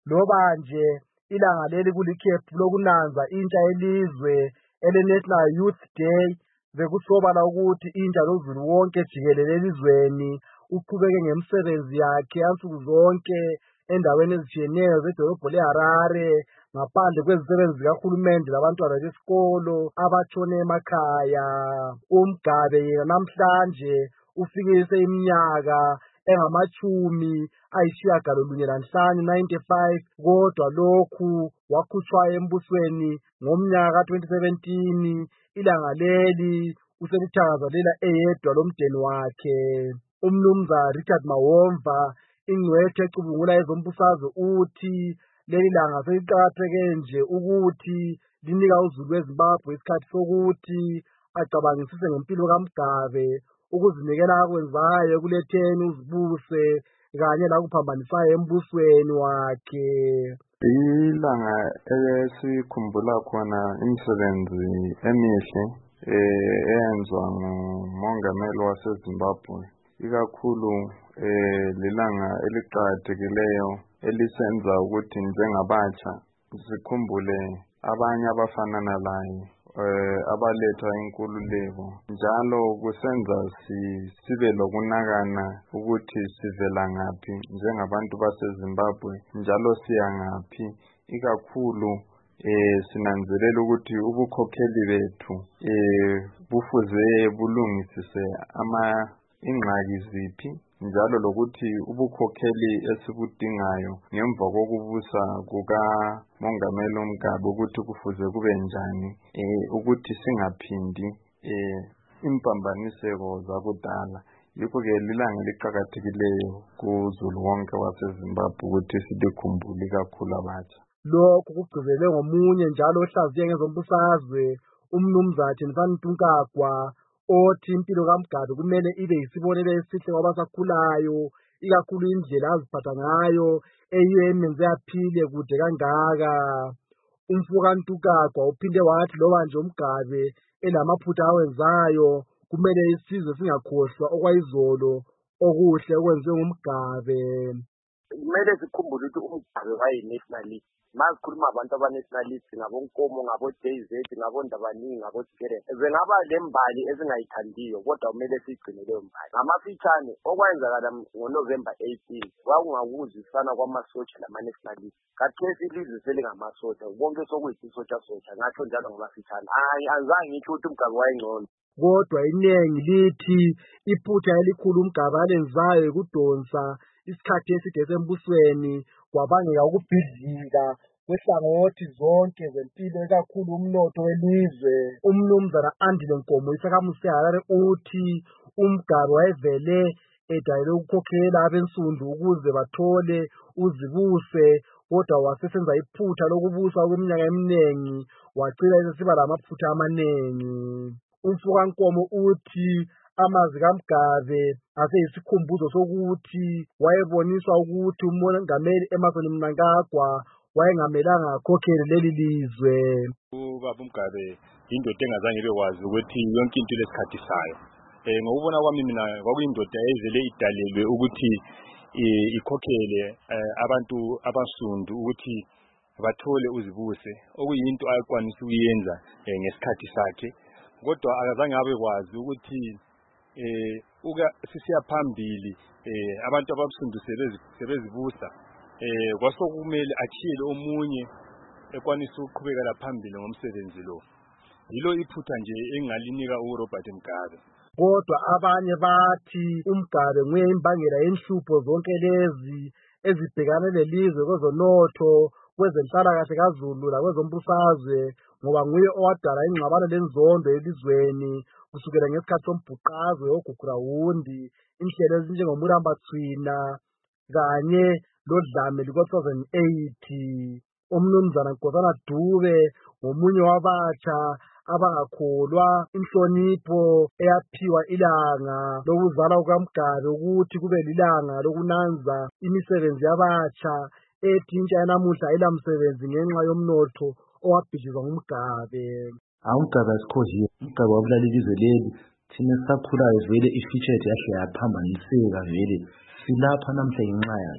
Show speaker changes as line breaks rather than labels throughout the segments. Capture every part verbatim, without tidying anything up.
loba nje ilanga leli kulikhefu lokunanza intsha yelizwe ele-National Youth Day, bekusobala ukuthi intsha lozulu wonke jikelele elizweni uqhubeke ngemisebenzi yakhe yansuku zonke endaweni ezitshiyeneyo zedolobho leHarare, ngaphandle kwezisebenzi zikahulumende labantwana besikolo abatshone emakhaya. uMgabe yena namhlanje ufikise iminyaka engamatshumi ayishiyagalolunye lanhlanu, ninety-five, kodwa lokhu wakhutshwa embusweni ngomnyaka twenty seventeen. Ilanga leli uselithakazelela eyedwa lomdeni wakhe. Umnumzana Richard Mawomva, ingcwethe ecubungula ezombusazwe, uthi leli langa seliqakatheke nje ukuthi linika uzulu weZimbabwe isikhathi sokuthi acabangisise ngempilo kaMgabe, ukuzinikela akwenzayo ekuletheni uzibuse kanye lakuphambanisayo embusweni wakhe.
Ilanga esikhumbula khona imisebenzi emihle eyenzwa ngumongameli waseZimbabwe, ikakhulu lilanga eliqakathekileyo elisenza ukuthi njengabatsha sikhumbule abanye abafanana laye abaletha inkululeko, njalo kusenza sibe lokunakana ukuthi sivela ngaphi njengabantu baseZimbabwe, njalo siyangaphi. Ikakhulu eh sinanzelela ukuthi ubukhokheli bethu eh bufuze bulungisise ama ingxaki ziphi, njalo lokuthi ubukhokheli esibudingayo ngemva kokubusa kuka Mongameli uMgabe ukuthi kufuze kube njani, eh ukuthi singaphindi eh impambaniseko zakudala. Yikho-ke lilanga eliqakathekileyo kuzulu wonke waseZimbabwe ukuthi silikhumbule kakhulu abatsha.
Lokhu kugcizelwe ngomunye njalo ohlaziye ngezombusazwe, umnumzana Thembani Tunkagwa, othi impilo kaMgabe kumele ibe yisibonelo esihle kwabasakhulayo, ikakhulu indlela aziphatha ngayo eyiyo emenze aphile kude kangaka. Umfowabo Tunkagwa uphinde wathi loba nje uMgabe elamaphutha awenzayo, kumele isizwe singakhohlwa okwayizolo okuhle okwenziwe nguMgabe.
Kumele sikhumbule ukuthi uMgabe wayenationalist. Mazikhuluma abantu aba-nationalist ngabonkomo, ngabo-J Z, ngabondabaningi, ngabo-Sigerent, bengaba lembali ezingayithandiyo, kodwa kumele sigcine leyo mbali. Ngamafitshane okwenzakala ngoNovember eighteen kwakungakuzwisana kwamasotsha lama-nationalist. Khathesi ilizwe selingamasotsha, bonke sokuyisisotsha sotsha, ngatsho njalo ngamafitshane. Hayi, anzange ngitsho ukuthi uMgabe wayengcono,
kodwa inengi lithi iphutha elikhulu uMgabe alenzayo ukudonsa isikhathi eside esembusweni kwabangeka ukubhidlika kwehlangothi zonke zempilo, ekakhulu umnotho welizwe. Umnumzana Andile Nkomo isakhamuzi seHarare uthi uMgabe wayevele edalele ukukhokhela abensundu ukuze bathole uzibuse, kodwa wasesenza iphutha lokubusa kweminyaka eminengi wagcina esesiba lamaphutha amanengi. Umfowabo Nkomo uthi amazwi kaMgabe aseyisikhumbuzo sokuthi wayeboniswa ukuthi umongameli Emmerson Mnangagwa wayengamelanga akhokhele leli lizwe.
Ubaba uMgabe indoda engazange bekwazi ukuthi yonke into lesikhathi sayo. Eh ngokubona kwami mina kwakuyindoda evele idalelwe ukuthi ikhokhele abantu abasundu ukuthi bathole uzibuse, okuyinto ayikwanisa ukuyenza ngesikhathi sakhe, kodwa akazange abekwazi ukuthi eh uka sisiya phambili eh abantu ababusundu sebezibusa, eh kwasokumele akhiyele omunye ekwanisa ukuqhubekela phambili ngomsebenzi lo. Yilo iphutha nje engalinika uRobert Mugabe.
Kodwa abanye bathi uMgabe nguye imbangela yenhlupho zonke lezi ezibhekane lelizwe kwezonotho, kwezenhlalakahle kaZulu lakwezombusazwe, ngoba nguye owadala ingxabano lenzondo elizweni kusukela ngesikhathi sombhuqazwe oGugrawundi, inhlelo ezinjengomuramba Thwina kanye lodlame luka two thousand eight. Umnumzana Nkosana Dube ngomunye wabatsha abangakholwa inhlonipho eyaphiwa ilanga lokuzalwa kukaMgabe ukuthi kube lilanga lokunanza imisebenzi yabatsha, ethi intsha yanamuhla ayilamsebenzi ngenxa yomnotho owabhidlizwa nguMgabe.
UMgabe asikhohliwe, uMgabe wabulala ilizwe leli, thina sakhulayo vele i-future yahle yaphambaniseka vele, silapha namhla ngenxa yakhe.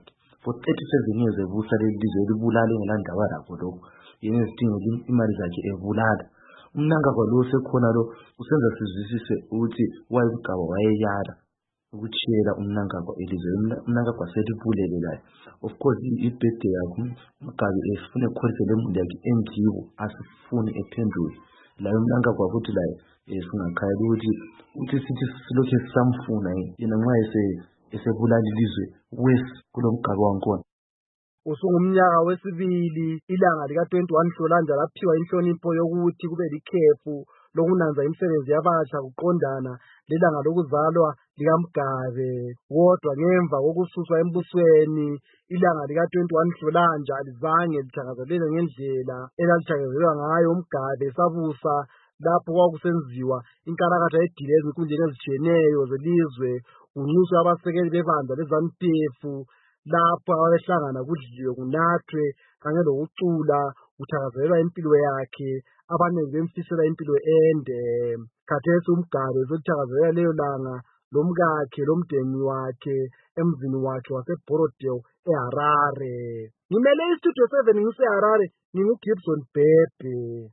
for thirty-seven years ebusa leli lizwe libulale ngelandaba lakho lokho yena ezidinga imali zakhe ebulala umnankagwa lo sekhona lo usenza sizwisise ukuthi wayemgaba wayeyala ukuchiyela umnankagwa elizwe umnankagwa selibulele laye of course ibirthday yakho Mgabi esifune khonse lemuli yakhe engiwo asifune ephenduke la umnankagwa futhi la esingakhaya ukuthi uthi sithi silokhe sisamfuna yena nxa ese esebulala ilizwe wes kulomgaba wankona.
Usungumnyaka wesibili ilanga lika twenty-one Nhlolanja laphiwa inhlonipho yokuthi kube likhefu lokunanza imisebenzi yabasha kuqondana lelanga lokuzalwa likaMgabe kodwa ngemva kokususwa embusweni ilanga lika twenty-one Nhlolanja alizange lithakazelelwe ngendlela elalithakezelelwa ngayo uMgabe sabusa lapho kwakusenziwa inkalakatha yedile ezinkundleni ezitshiyeneyo zelizwe kunxuswa abasekeli bebandla leZANU-P F lapho ababehlangana kudliwe kunathwe kanye lokucula kuthakazelelwa impilo yakhe abanengi bemfisela impilo ende. Khathesi uMgabe uzothakazelela leyo langa lomkakhe lomndeni wakhe emzini wakhe waseBorodale eHarare. Ngimele iStudio seven ngiseHarare nginguGibson Bhebhe.